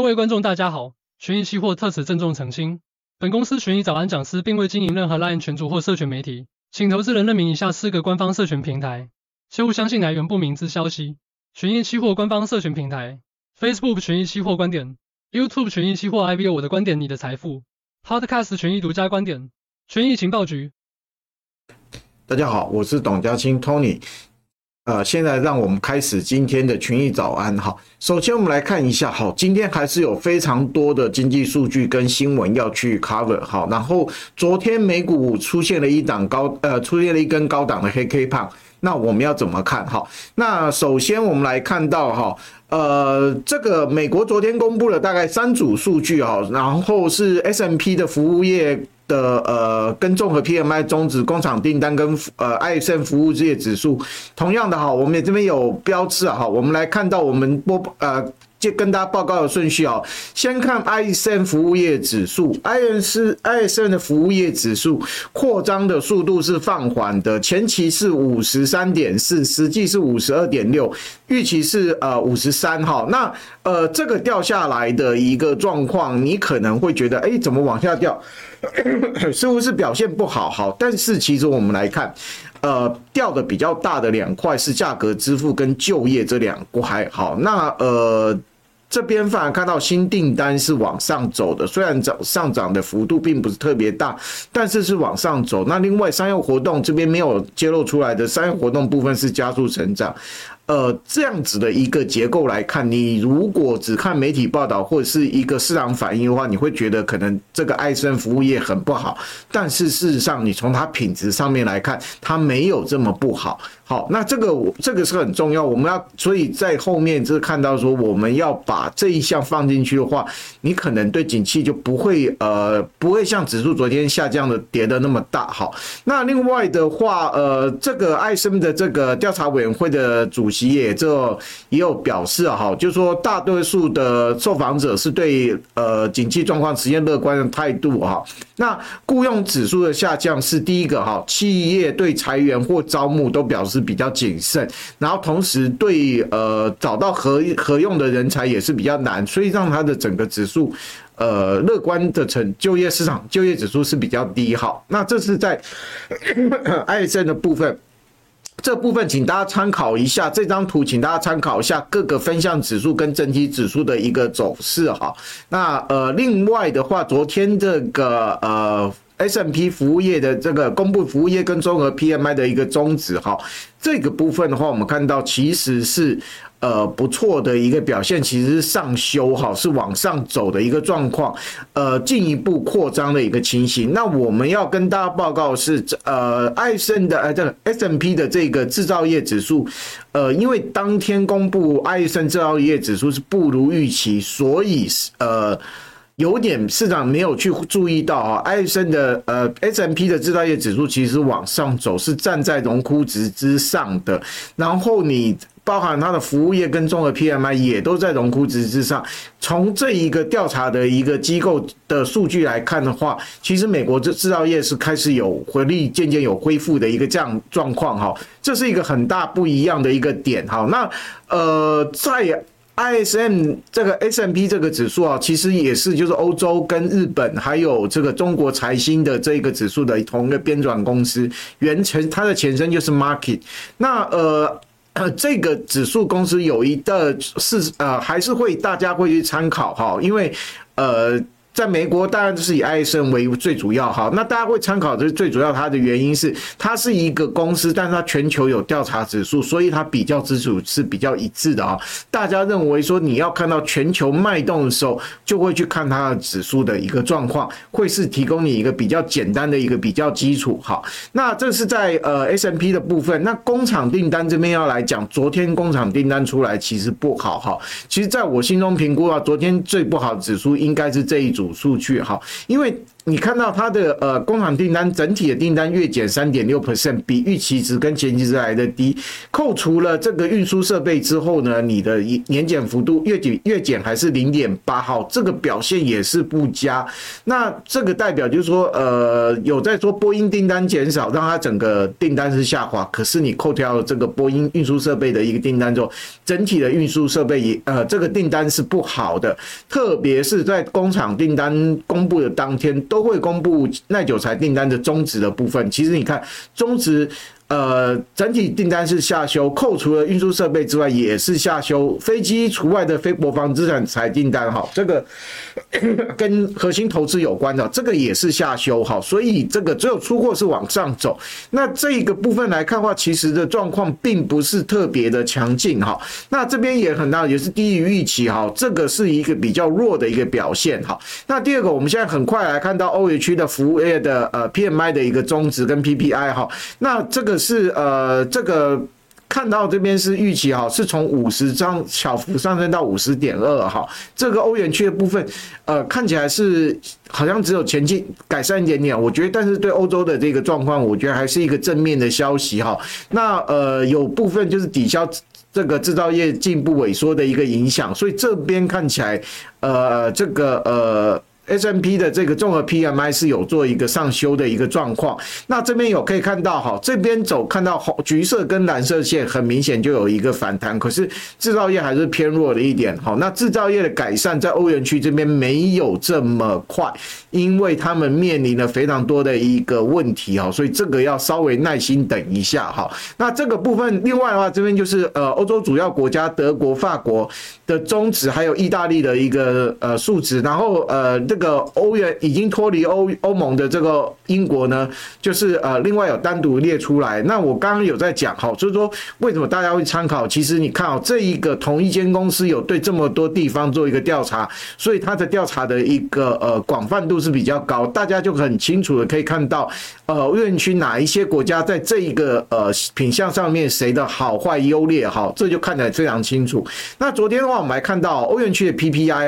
各位观众大家好，权益期货特此郑重澄清，本公司权益早安讲师并未经营任何 LINE 群组或社群媒体，请投资人认明以下4个官方社群平台，切勿相信来源不明之消息。权益期货官方社群平台 ：Facebook 权益期货观点 ，YouTube 权益期货 IBO 我的观点你的财富 ，Podcast 权益独家观点，权益情报局。 大家好，我是董家清 Tony。现在让我们开始今天的权益早安。好，首先我们来看一下，好，今天还是有非常多的经济数据跟新闻要去 cover。好，然后昨天美股出现了一根高档的黑 K 棒，那我们要怎么看？好，那首先我们来看到哈。这个美国昨天公布了大概3组数据哈，然后是 S&P 的服务业的跟综合 PMI 终止工厂订单跟ISM 服务业指数，同样的哈，我们这边有标志哈，我们来看到我们就跟大家报告的顺序啊，先看 ISM 服务业指数 ，ISM 的服务业指数扩张的速度是放缓的，前期是 53.4， 实际是 52.6， 预期是53哈。那这个掉下来的一个状况，你可能会觉得，怎么往下掉？似乎是表现不好，好，但是其实我们来看。掉的比较大的2块是价格支付跟就业这2块。好，那这边反而看到新订单是往上走的，虽然上涨的幅度并不是特别大，但是往上走。那另外商业活动这边没有揭露出来的商业活动部分是加速成长。这样子的一个结构来看，你如果只看媒体报道或者是一个市场反应的话，你会觉得可能这个艾森服务业很不好，但是事实上你从它品质上面来看，它没有这么不好。好，那这个是很重要，我们要所以在后面就是看到说，我们要把这一项放进去的话，你可能对景气就不会像指数昨天下降的跌的那么大。好，那另外的话，这个艾森的这个调查委员会的主席也有表示哈，就是说大多数的受访者是对景气状况持现乐观的态度哈。那雇用指数的下降是第一个哈，企业对裁员或招募都表示比较谨慎，然后同时对找到合用的人才也是比较难，所以让它的整个指数乐观的就业市场就业指数是比较低。好，那这是在ISM 的部分。这部分请大家参考一下这张图，请大家参考一下各个分项指数跟整体指数的一个走势哈。那另外的话，昨天这个S&P 服务业的这个公布服务业跟综合 PMI 的一个终止哈，这个部分的话，我们看到其实是不错的一个表现，其实是上修哈，是往上走的一个状况，进一步扩张的一个情形。那我们要跟大家报告的是，艾森的这个 S&P 的这个制造业指数，因为当天公布艾森制造业指数是不如预期，所以有点市场没有去注意到啊，艾森的S&P 的制造业指数其实往上走，是站在荣枯值之上的，然后你包含它的服务业跟综合 PMI 也都在荣枯值之上。从这一个调查的一个机构的数据来看的话，其实美国制造业是开始有回力，渐渐有恢复的一个这样状况哈，这是一个很大不一样的一个点。好，那在ISM 这个 S&P 这个指数啊，其实也是就是欧洲跟日本还有这个中国财新的这个指数的同一个编纂公司，它的前身就是 Market。那这个指数公司有一个还是大家会去参考哈，因为在美国当然就是以 ISM 为最主要哈，那大家会参考的最主要它的原因是它是一个公司，但是它全球有调查指数，所以它比较之处是比较一致的哈。大家认为说你要看到全球脉动的时候，就会去看它的指数的一个状况，会是提供你一个比较简单的一个比较基础哈。那这是在S&P 的部分，那工厂订单这边要来讲，昨天工厂订单出来其实不好哈。其实在我心中评估啊，昨天最不好的指数应该是这一组数据哈，因为你看到它的工厂订单整体的订单月减 3.6%， 比预期值跟前期值来的低。扣除了这个运输设备之后呢，你的年减幅度月减还是 0.8， 好，这个表现也是不佳。那这个代表就是说有在说波音订单减少，让它整个订单是下滑，可是你扣掉了这个波音运输设备的一个订单之后，整体的运输设备也这个订单是不好的，特别是在工厂订单公布的当天都会公布耐久材订单的终值的部分。其实你看终值整体订单是下修，扣除了运输设备之外也是下修，飞机除外的非国防资产财订单，好，这个跟核心投资有关的，这个也是下修，好，所以这个只有出货是往上走。那这个部分来看的话，其实的状况并不是特别的强劲，哈。那这边也很大，也是低于预期，哈，这个是一个比较弱的一个表现，哈。那第二个，我们现在很快来看到欧元区的服务业的PMI 的一个终值跟 PPI， 哈，那这个是这个看到这边是预期，哈，是从50小幅上升到 50.2， 哈，这个欧元区的部分看起来是好像只有前进改善一点点，我觉得，但是对欧洲的这个状况，我觉得还是一个正面的消息，哈。那有部分就是抵消这个制造业进一步萎缩的一个影响，所以这边看起来这个S&P 的这个综合 PMI 是有做一个上修的一个状况。那这边有可以看到，哈，这边看到橘色跟蓝色线很明显就有一个反弹，可是制造业还是偏弱的一点。好，那制造业的改善在欧元区这边没有这么快，因为他们面临了非常多的一个问题，哈，所以这个要稍微耐心等一下，哈。那这个部分，另外的话，这边就是欧洲主要国家德国、法国的终值，还有意大利的一个数值，然后这个欧元已经脱离欧盟的这个英国呢，就是另外有单独列出来。那我刚刚有在讲，好，就是说为什么大家会参考？其实你看这一个同一间公司有对这么多地方做一个调查，所以它的调查的一个广泛度是比较高，大家就很清楚的可以看到欧元区哪一些国家在这一个品项上面谁的好坏优劣，好，这就看得非常清楚。那昨天的话，我们来看到欧元区的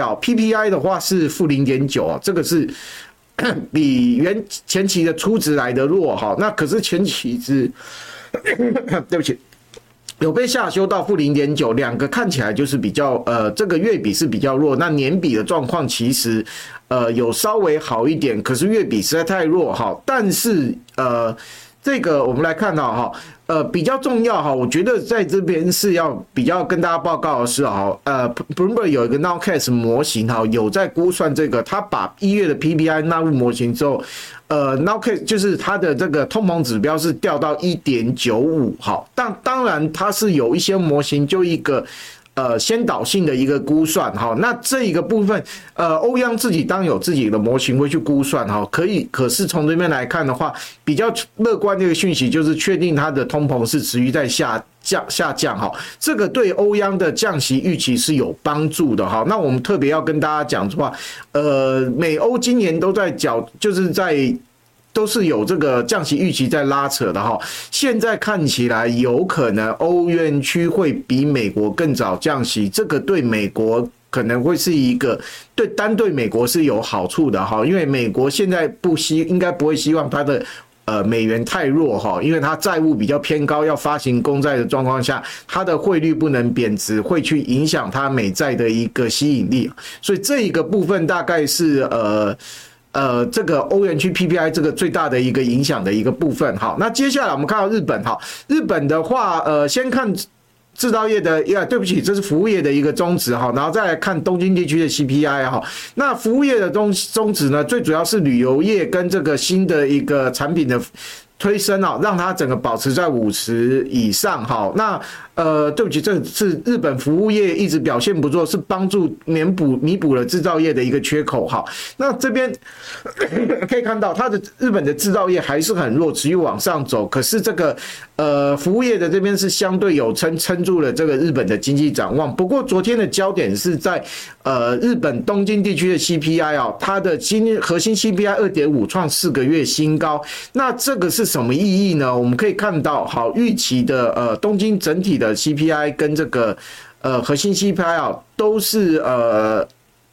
PPI 的话是负 0.9， 这个是比前期的初值来的弱，哈。那可是前期值对不起，有被下修到负 0.9， 两个看起来就是比较这个月比是比较弱，那年比的状况其实有稍微好一点，可是月比实在太弱，哈。但是这个我们来看到，哈，比较重要，哈，我觉得在这边是要比较跟大家报告的是，哈，Bloomberg 有一个 Nowcast 模型，哈，有在估算这个，他把1月的 PPI 纳入模型之后，Nowcast 就是它的这个通膨指标是掉到 1.95， 好，当然它是有一些模型就一个先导性的一个估算，哈，那这一个部分，欧央自己当有自己的模型会去估算，哈，可是从这边来看的话，比较乐观的一个讯息就是确定它的通膨是持续在下降，哈，这个对欧央的降息预期是有帮助的，哈。那我们特别要跟大家讲的话，美欧今年都在都是有这个降息预期在拉扯的，哈，现在看起来有可能欧元区会比美国更早降息，这个对美国可能会是一个单对美国是有好处的，哈，因为美国现在应该不会希望它的美元太弱，哈，因为它债务比较偏高，要发行公债的状况下，它的汇率不能贬值，会去影响它美债的一个吸引力，所以这一个部分大概是这个欧元区 PPI 这个最大的一个影响的一个部分。好，那接下来我们看到日本，好，日本的话，先看制造业的，对不起，这是服务业的一个终值，哈，然后再来看东京地区的 CPI， 哈，那服务业的终值呢，最主要是旅游业跟这个新的一个产品的推升啊，让它整个保持在50以上，哈，那对不起，这是日本服务业一直表现不错，是帮助弥补了制造业的一个缺口，哈。那这边可以看到，它的日本的制造业还是很弱，持续往上走，可是这个服务业的这边是相对有撑住了这个日本的经济展望。不过昨天的焦点是在日本东京地区的 CPI 啊，它的核心 CPI 2.5 创4个月新高。那这个是什么意义呢？我们可以看到，好，预期的东京整体的 CPI 跟这个核心 CPI 啊，都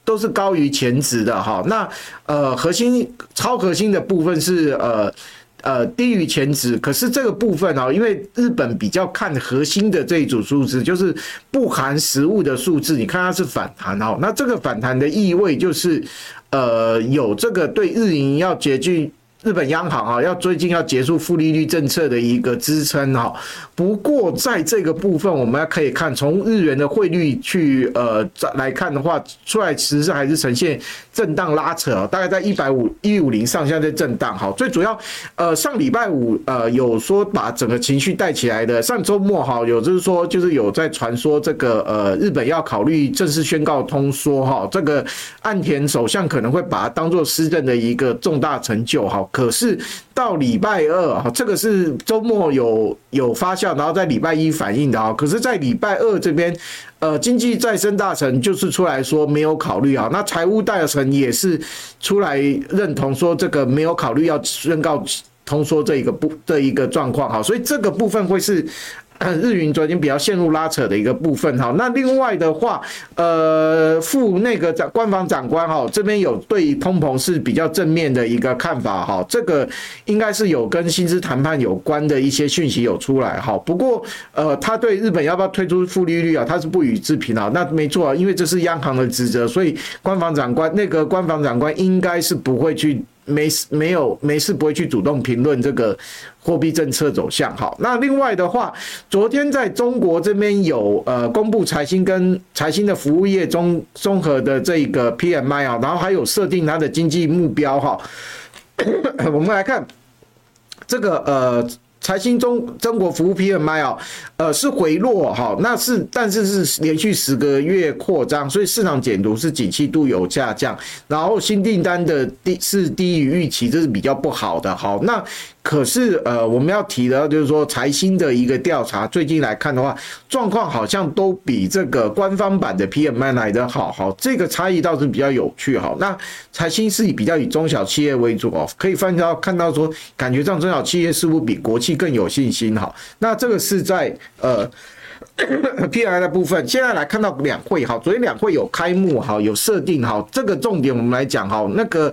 都是高于前值的哈。那超核心的部分是低于前值，可是这个部分因为日本比较看核心的这一组数字，就是不含实物的数字，你看它是反弹那这个反弹的意味就是有这个对日银要接近日本央行最近要结束负利率政策的一个支撑不过在这个部分我们可以看从日元的汇率去来看的话，出来其实还是呈现震荡拉扯大概在150上下在震荡最主要上礼拜五有说把整个情绪带起来的，上周末有就是说就是有在传说这个日本要考虑正式宣告通缩这个岸田首相可能会把它当作施政的一个重大成就可是到礼拜二这个是周末有发酵，然后在礼拜一反映的可是在礼拜二这边经济再生大臣就是出来说没有考虑那财务大臣也是出来认同说这个没有考虑要宣告通缩这一个状况所以这个部分会是日元昨天比较陷入拉扯的一个部分那另外的话副那个官房长官这边有对通膨是比较正面的一个看法这个应该是有跟薪资谈判有关的一些讯息有出来不过他对日本要不要推出负利率他是不予置评那没错因为这是央行的职责，所以官房长官应该是不会去没事不会去主动评论这个货币政策走向那另外的话，昨天在中国这边有公布财新跟财新的服务业综合的这个 PMI 然后还有设定它的经济目标我们来看这个财新中国服务 PMI 是回落但是是连续10个月扩张，所以市场解读是景气度有下降，然后新订单的是低于预期，这是比较不好的那可是我们要提的就是说财新的一个调查最近来看的话，状况好像都比这个官方版的 PMI 来得好这个差异倒是比较有趣那财新是比较以中小企业为主可以看到说感觉上中小企业似乎比国企更有信心那这个是在PMI 的部分。现在来看到两会昨天两会有开幕有设定这个重点我们来讲那个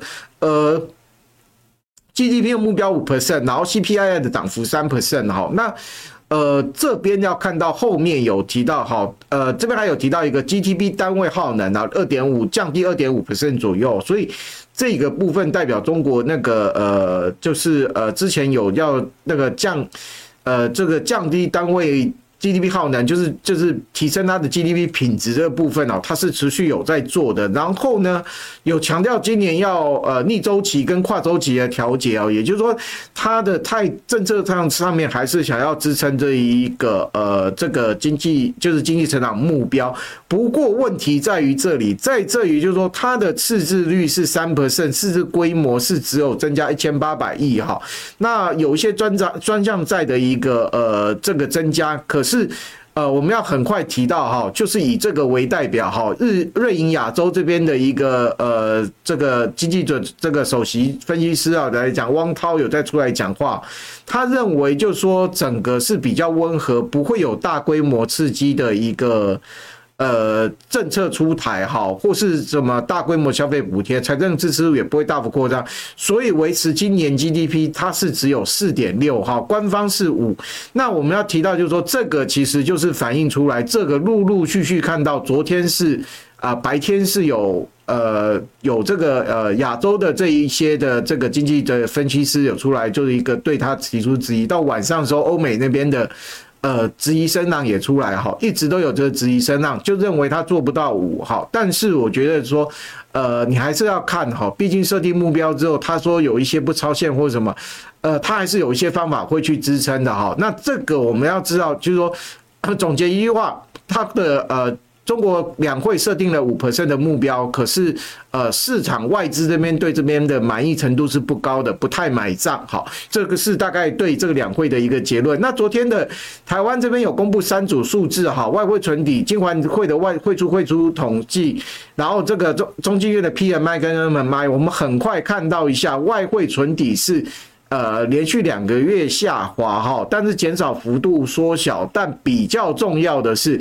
GDP 的目标 5%， 然后 CPI 的涨幅 3%那这边要看到后面有提到这边还有提到一个 GDP 单位耗能2.5降低 2.5% 左右，所以这个部分代表中国那个就是之前有要那个这个降低单位GDP 耗能，就是提升它的 GDP 品质这个部分它是持续有在做的。然后呢，有强调今年要逆周期跟跨周期的调节也就是说，它的政策上面还是想要支撑这一个这个经济成长目标。不过问题在于这里，就是说它的赤字率是 3%， 赤字规模是只有增加1800亿那有一些专项债的一个这个增加，可是我们要很快提到就是以这个为代表瑞银亚洲这边的一个这个经济这个首席分析师来讲，汪涛有在出来讲话，他认为就是说整个是比较温和，不会有大规模刺激的一个政策出台或是什么大规模消费补贴，财政支出也不会大幅扩张，所以维持今年 GDP 它是只有 4.6 官方是5。那我们要提到就是说这个其实就是反映出来，这个陆续看到昨天是白天是有这个亚洲的这一些的这个经济的分析师有出来，就是一个对他提出质疑，到晚上的时候欧美那边的质疑声浪也出来一直都有这个质疑声浪，就认为他做不到5但是我觉得说你还是要看毕竟设定目标之后，他说有一些不超限或什么他还是有一些方法会去支撑的那这个我们要知道，就是说总结一句话，他的中国两会设定了 5% 的目标，可是市场外资这边对这边的满意程度是不高的，不太买账这个是大概对这个两会的一个结论。那昨天的台湾这边有公布3组数字外汇存底、金管会的汇出统计，然后这个中经院的 PMI 跟 MMI， 我们很快看到一下外汇存底是连续2个月下滑但是减少幅度缩小，但比较重要的是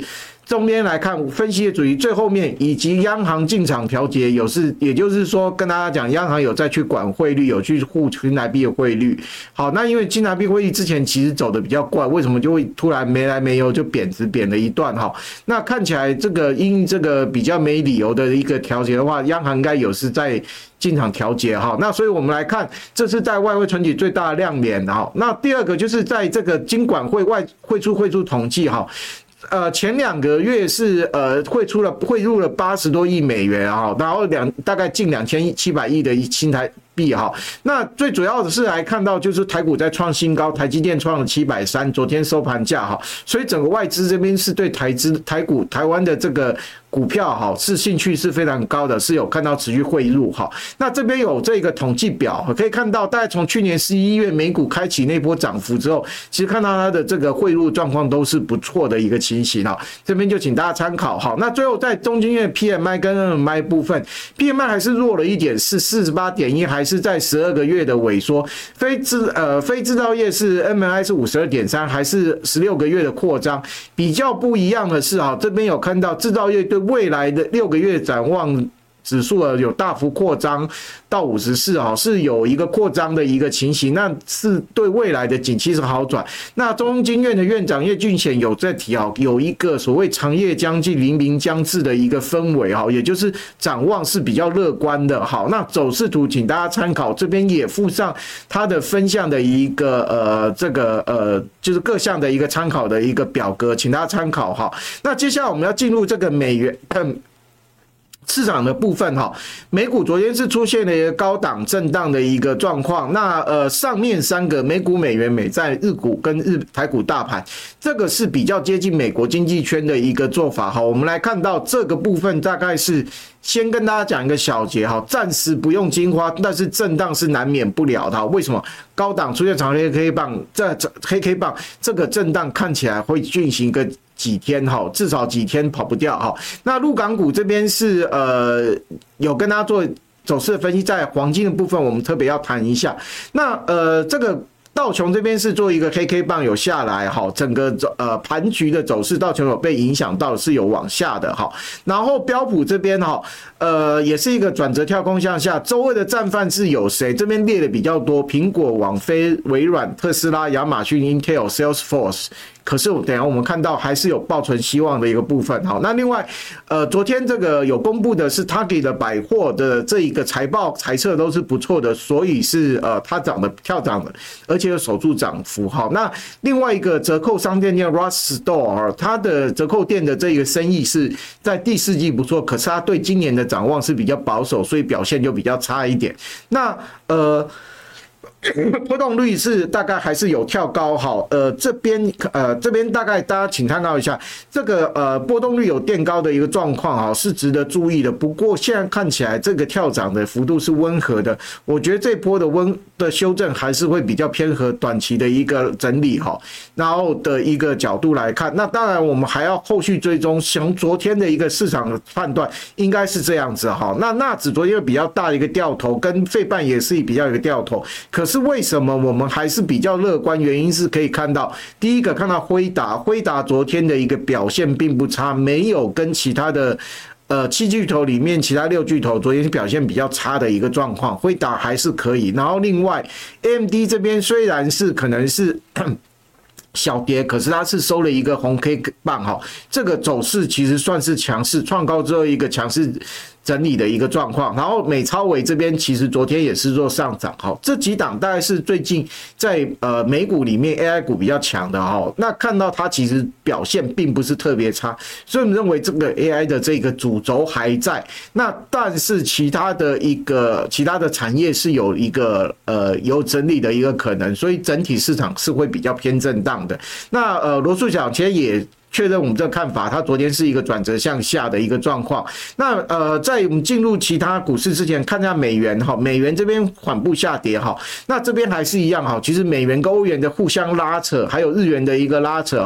中间来看分析的主题最后面，以及央行进场调节也就是说跟大家讲，央行有再去管汇率，有去护新台币的汇率。好，那因为新台币汇率之前其实走的比较怪，为什么就会突然没来没有就贬了一段哈？那看起来这个因这个比较没理由的一个调节的话，央行应该有是在进场调节哈。那所以我们来看，这是在外汇存底最大的亮点哈。那第二个就是在这个金管会汇出统计哈。前2个月是汇入了80多亿美元啊，然后大概近2700亿的新台币哈。那最主要的是来看到就是台股在创新高，台积电创了730，昨天收盘价哈，所以整个外资这边是对台股台湾的这个股票哈是兴趣是非常高的，是有看到持续汇入哈。那这边有这个统计表，可以看到大概从去年11月美股开启那波涨幅之后，其实看到它的这个汇入状况都是不错的一个情形哈。这边就请大家参考哈。那最后在中经院 PMI 跟 NMI 部分 ，PMI 还是弱了一点，是48.1，还是在12个月的萎缩。非制造业是 NMI 是52.3，还是16个月的扩张。比较不一样的是这边有看到制造业对未来的6个月展望指数有大幅扩张到54，是有一个扩张的一个情形，那是对未来的景气是好转。那中经院的院长叶俊显有在提有一个所谓长夜将近黎明将至的一个氛围，也就是展望是比较乐观的。好，那走势图请大家参考，这边也附上它的分项的一个就是各项的一个参考的一个表格，请大家参考哈。那接下来我们要进入这个美元市场的部分哈，美股昨天是出现了一个高档震荡的一个状况。那上面3个美股、美元、美债、日股跟台股大盘，这个是比较接近美国经济圈的一个做法哈。我们来看到这个部分大概是先跟大家讲一个小节哈，暂时不用惊慌，但是震荡是难免不了的。为什么？高档出现长黑 K 棒，黑 K 棒这个震荡看起来会进行个几天哈，至少几天跑不掉哈。那陆港股这边是有跟大家做走势的分析，在黄金的部分我们特别要谈一下。那这个道琼这边是做一个黑 K 棒有下来哈，整个盘局的走势道琼有被影响到是有往下的哈。然后标普这边哈也是一个转折跳空向下。周二的战犯是有谁？这边列的比较多，苹果、网飞、微软、特斯拉、亚马逊、Intel、Salesforce。可是等一下我们看到还是有抱存希望的一个部分。好，那另外昨天这个有公布的是 Target 的百货的这一个财报财测都是不错的，所以是它跳涨的，而且有守住涨幅。好，那另外一个折扣商店叫 Ross Store， 它的折扣店的这个生意是在第4季不错，可是它对今年的展望是比较保守，所以表现就比较差一点。那波动率是大概还是有跳高哈，这边大概大家请参考一下，这个波动率有垫高的一个状况哈，是值得注意的。不过现在看起来这个跳涨的幅度是温和的，我觉得这波的修正还是会比较偏和短期的一个整理哈，然后的一个角度来看，那当然我们还要后续追踪，从昨天的一个市场的判断应该是这样子哈。那纳指昨天有比较大的一个掉头，跟费半也是比较一个掉头，可是为什么我们还是比较乐观？原因是可以看到，第一个看到辉达昨天的一个表现并不差，没有跟其他的7巨头里面其他6巨头昨天表现比较差的一个状况，辉达还是可以。然后另外 AMD 这边虽然是可能是小跌，可是它是收了一个红 K 棒哈，这个走势其实算是强势，创高之后一个强势整理的一个状况。然后美超微这边其实昨天也是做上涨哈，这几档大概是最近在美股里面 AI 股比较强的哈。那看到它其实表现并不是特别差，所以我们认为这个 AI 的这个主轴还在。那但是其他的产业是有一个有整理的一个可能，所以整体市场是会比较偏震荡的。那罗素小其实也确认我们这个看法，它昨天是一个转折向下的一个状况。那在我们进入其他股市之前，看一下美元哈，美元这边缓步下跌哈，那这边还是一样哈，其实美元跟欧元的互相拉扯，还有日元的一个拉扯哈，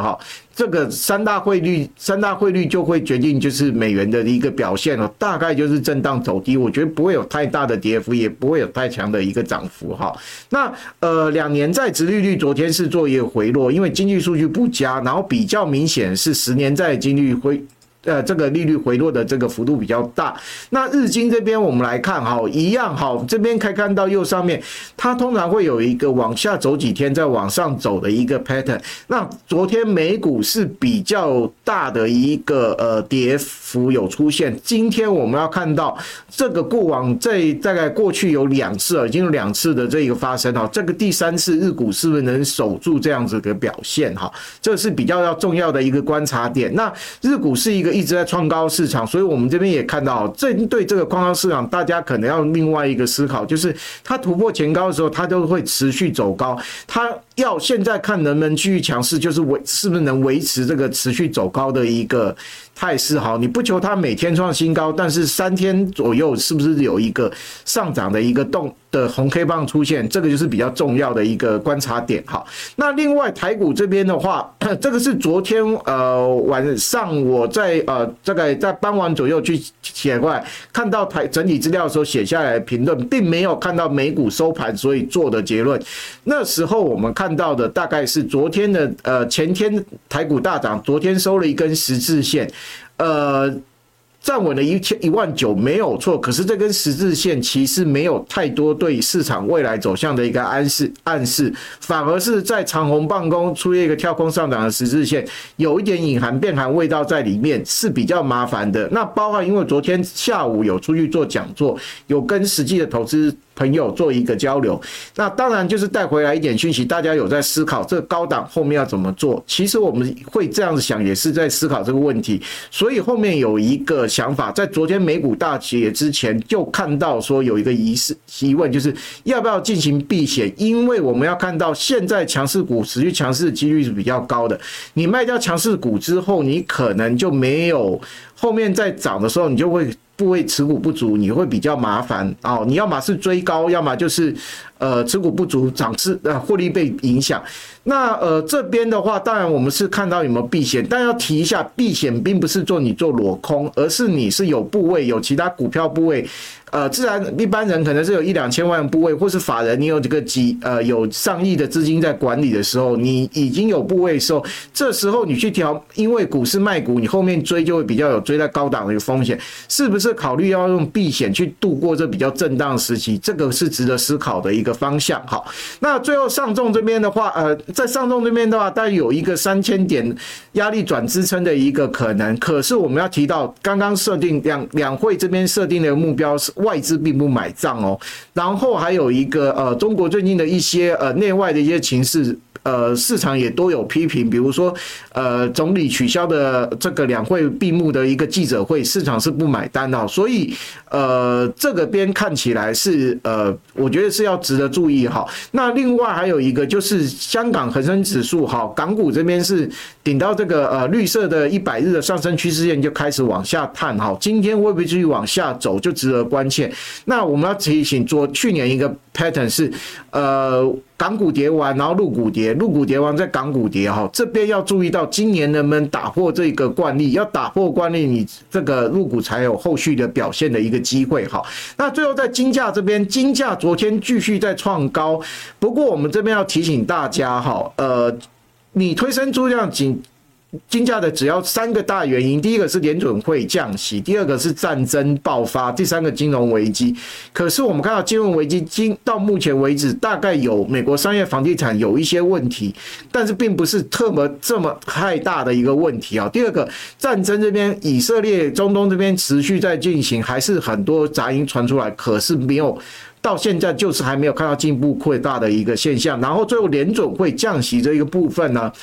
这个三大汇率就会决定就是美元的一个表现了，大概就是震荡走低，我觉得不会有太大的跌幅，也不会有太强的一个涨幅哈。那2年债殖利率昨天是做一个回落，因为经济数据不佳，然后比较明显是10年债经济这个利率回落的这个幅度比较大。那日经这边我们来看哈，一样好，这边可以看到右上面，它通常会有一个往下走几天再往上走的一个 pattern。那昨天美股是比较大的一个跌幅有出现，今天我们要看到这个过往大概过去有2次了，已经有2次的这个发生哈，这个第3次日股是不是能守住这样子的表现哈？这是比较重要的一个观察点。那日股是一个一直在创高市场，所以我们这边也看到，针对这个创高市场，大家可能要另外一个思考，就是它突破前高的时候，它都会持续走高，它要现在看能不能继续强势，就是是不是能维持这个持续走高的一个态势。好，你不求它每天创新高，但是3天左右是不是有一个上涨的一个红 K 棒出现，这个就是比较重要的一个观察点。好，那另外台股这边的话，这个是昨天晚上我大概在傍晚左右去写过来，看到整体资料的时候写下来的评论，并没有看到美股收盘，所以做的结论。那时候我们看到的大概是昨天的前天台股大涨，昨天收了一根十字线，站稳了19000没有错，可是这根十字线其实没有太多对市场未来走向的一个暗示，反而是在长红棒攻出现一个跳空上涨的十字线，有一点隐含变含味道在里面，是比较麻烦的。那包含因为昨天下午有出去做讲座，有跟实际的投资朋友做一个交流，那当然就是带回来一点讯息，大家有在思考这个高档后面要怎么做。其实我们会这样子想，也是在思考这个问题。所以后面有一个想法，在昨天美股大跌之前就看到说有一个疑问，就是要不要进行避险，因为我们要看到现在强势股持续强势的几率是比较高的，你卖掉强势股之后，你可能就没有后面在涨的时候，你就会部位持股不足，你会比较麻烦哦。你要么是追高，要么就是持股不足，获利被影响。那这边的话，当然我们是看到有没有避险，但要提一下，避险并不是你做裸空，而是你是有部位，有其他股票部位。自然一般人可能是有1-2千万部位，或是法人你有这个有上亿的资金在管理的时候，你已经有部位的时候，这时候你去调，因为股市卖股，你后面追就会比较有追在高档的一个风险，是不是考虑要用避险去度过这比较震荡的时期？这个是值得思考的一个方向。好，那最后上证这边的话，在上证这边的话，大概有一个3000点压力转支撑的一个可能，可是我们要提到刚刚设定两会这边设定的目标是外资并不买账哦，然后还有一个中国最近的一些内外的一些情势，市场也都有批评，比如说总理取消的这个两会闭幕的一个记者会，市场是不买单哦，所以这个边看起来是我觉得是要值得注意哈。那另外还有一个就是香港恒生指数哈，港股这边是顶到这个绿色的100日的上升趋势线就开始往下探哈，今天会不会继续往下走就值得关切。那我们要提醒去年一个 pattern 是港股跌完，然后陆股跌完再港股跌哈，这边要注意到今年能不能打破这个惯例，要打破惯例，你这个陆股才有后续的表现的一个机会哈。那最后在金价这边，金价昨天继续在创高，不过我们这边要提醒大家哈，你推升出这样金价的只要3个大原因，第一个是联准会降息，第二个是战争爆发，第三个金融危机。可是我们看到金融危机到目前为止，大概有美国商业房地产有一些问题，但是并不是这么太大的一个问题啊。第二个，战争这边以色列、中东这边持续在进行，还是很多杂音传出来，可是没有。到现在就是还没有看到进一步扩大的一个现象，然后最后联准会降息这一个部分呢，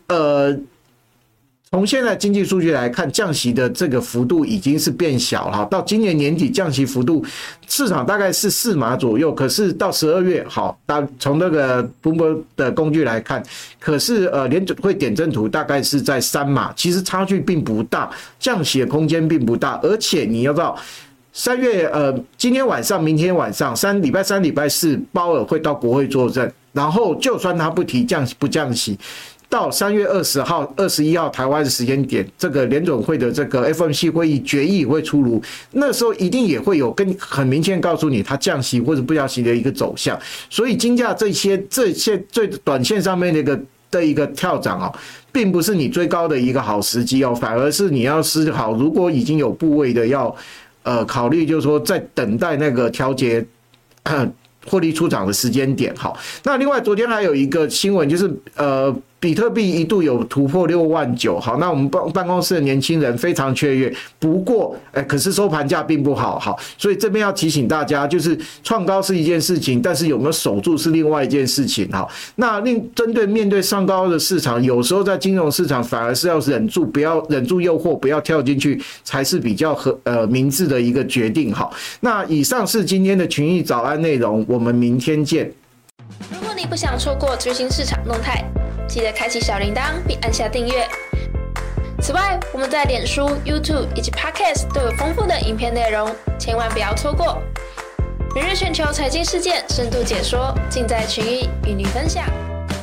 从现在经济数据来看，降息的这个幅度已经是变小了。到今年年底降息幅度，市场大概是4码左右。可是到12月，好，从那个 Bloomberg 的工具来看，可是联准会点阵图大概是在3码，其实差距并不大，降息的空间并不大。而且你要知道，3月今天晚上、明天晚上，礼拜3、礼拜4，鲍尔会到国会作证，然后就算他不提不降息。 到3月20号、21号台湾的时间点，这个联准会的这个 FOMC 会议决议会出炉，那时候一定也会有很明确告诉你它降息或者不降息的一个走向。所以金价这些最短线上面的一个跳涨哦，并不是你追高的一个好时机哦，反而是你要思考，如果已经有部位的要考虑，就是说在等待那个调节获利出场的时间点。好，那另外昨天还有一个新闻，就是比特币一度有突破69000。好，那我们办公室的年轻人非常雀跃，不过可是收盘价并不好。好，所以这边要提醒大家，就是创高是一件事情，但是有没有守住是另外一件事情。好，那针对面对上高的市场，有时候在金融市场反而是要不要忍住诱惑，不要跳进去，才是比较明智的一个决定。好，那以上是今天的群益早安内容，我们明天见。 如果你不想错过最新市场动态，记得开启小铃铛并按下订阅。此外，我们在脸书、YouTube 以及 Podcast 都有丰富的影片内容，千万不要错过。每日全球财经事件深度解说，尽在群益与你分享。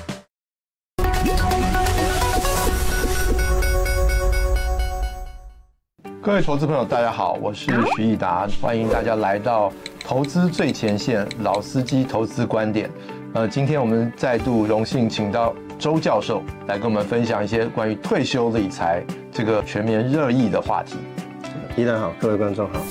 各位投资朋友，大家好，我是徐益达，欢迎大家来到投资最前线老司机投资观点。今天我们再度荣幸请到周教授来跟我们分享一些关于退休理财这个全面热议的话题。 益达好，各位观众好。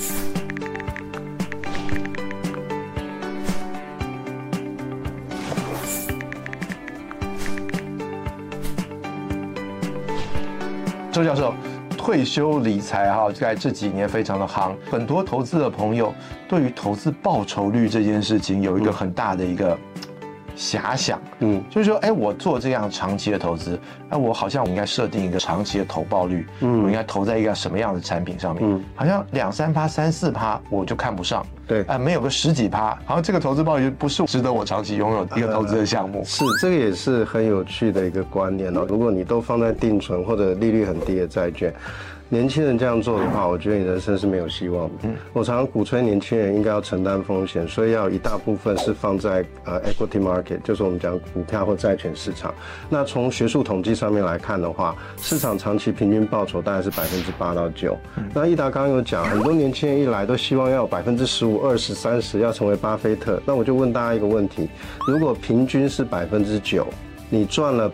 周教授，退休理财在这几年非常的夯，很多投资的朋友对于投资报酬率这件事情有一个很大的一个遐想，就是说，我做这样长期的投资，我好像我应该设定一个长期的投报率，我应该投在一个什么样的产品上面，好像2-3%、3-4%我就看不上， 对， 没有个10几%，好像这个投资报率不是值得我长期拥有的一个投资的项目。 是，这个也是很有趣的一个观念哦。如果你都放在定存或者利率很低的债券，年轻人这样做的话，我觉得你人生是没有希望的。我常常鼓吹年轻人应该要承担风险，所以要有一大部分是放在equity market， 就是我们讲股票或债券市场。那从学术统计上面来看的话，市场长期平均报酬大概是8%到9%。那益达刚刚有讲，很多年轻人一来都希望要有15%、20%、30%，要成为巴菲特。那我就问大家一个问题：如果平均是9%，你赚了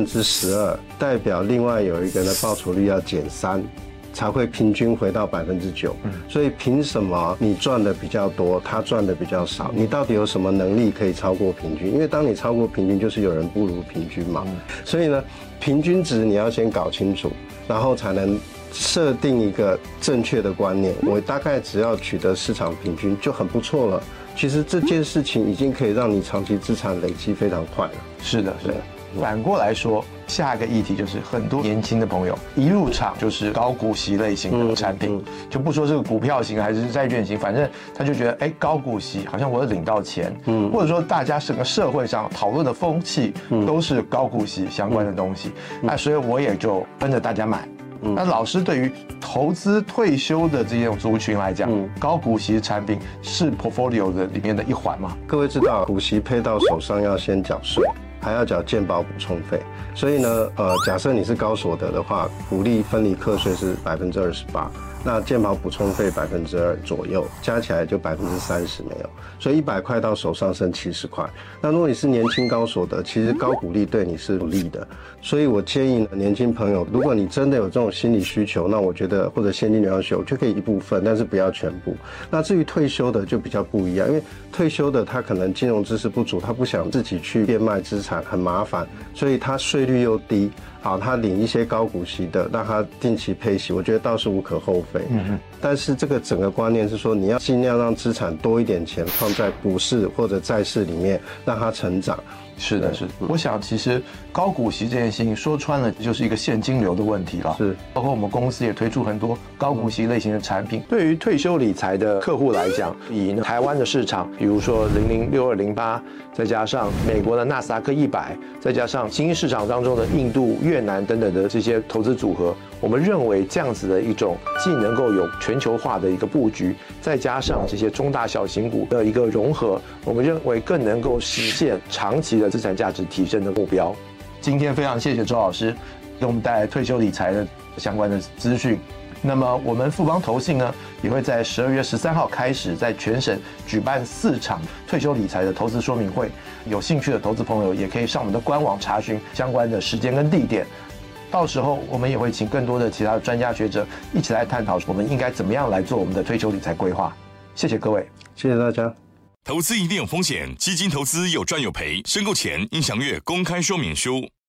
12%，代表另外有一个人的报酬率要减3%，才会平均回到9%。所以凭什么你赚的比较多，他赚的比较少？你到底有什么能力可以超过平均？因为当你超过平均，就是有人不如平均嘛。所以呢，平均值你要先搞清楚，然后才能设定一个正确的观念。我大概只要取得市场平均就很不错了。其实这件事情已经可以让你长期资产累积非常快了。 是的，是的。反过来说，下一个议题就是很多年轻的朋友一入场就是高股息类型的产品，就不说是个股票型还是债券型，反正他就觉得高股息好像我领到钱，或者说大家整个社会上讨论的风气都是高股息相关的东西，那所以我也就跟着大家买。那老师对于投资退休的这种族群来讲，高股息产品是 portfolio 的里面的一环吗？ 各位知道，股息配到手上要先缴税，还要缴健保补充费。所以呢，假设你是高所得的话，股利分离课税是28%，那健保补充费2%左右，加起来就30%没有。所以100块到手上剩70块。那如果你是年轻高所得，其实高股利对你是有利的。所以我建议年轻朋友，如果你真的有这种心理需求，那我觉得或者现金流要求就可以一部分，但是不要全部。那至于退休的就比较不一样，因为退休的他可能金融知识不足，他不想自己去变卖资产，很麻烦，所以他税率又低。好，他领一些高股息的，让他定期配息，我觉得倒是无可厚非。但是这个整个观念是说，你要尽量让资产多一点钱放在股市或者债市里面，让它成长。 是的，是的。我想其实高股息这件事情说穿了就是一个现金流的问题了。是，包括我们公司也推出很多高股息类型的产品。对于退休理财的客户来讲，以台湾的市场，比如说006208，再加上美国的纳斯达克100，再加上新兴市场当中的印度、越南等等的这些投资组合，我们认为这样子的一种既能够有全球化的一个布局，再加上这些中大小型股的一个融合，我们认为更能够实现长期的资产价值提升的目标。 今天非常谢谢周老师给我们带来退休理财的相关的资讯。那么我们富邦投信呢，也会在12月13号开始在全省举办4场退休理财的投资说明会，有兴趣的投资朋友也可以上我们的官网查询相关的时间跟地点。到时候我们也会请更多的其他的专家学者一起来探讨我们应该怎么样来做我们的退休理财规划。谢谢各位， 谢谢大家。 投资一定有风险，基金投资有赚有赔，申购前应详阅公开说明书。